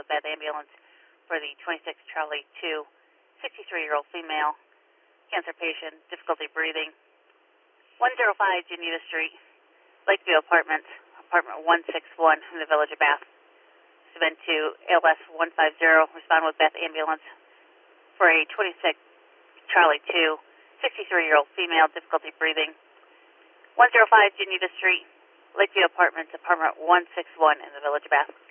with Beth Ambulance for the 26 Charlie 2, 63-year-old female, cancer patient, difficulty breathing. 105 Geneva Street, Lakeview Apartments, apartment 161 in the Village of Bath. Submit to ALS 150, respond with Beth Ambulance for a 26 Charlie 2, 63-year-old female, difficulty breathing. 105 Geneva Street, Lakeview Apartments, apartment 161 in the Village of Bath.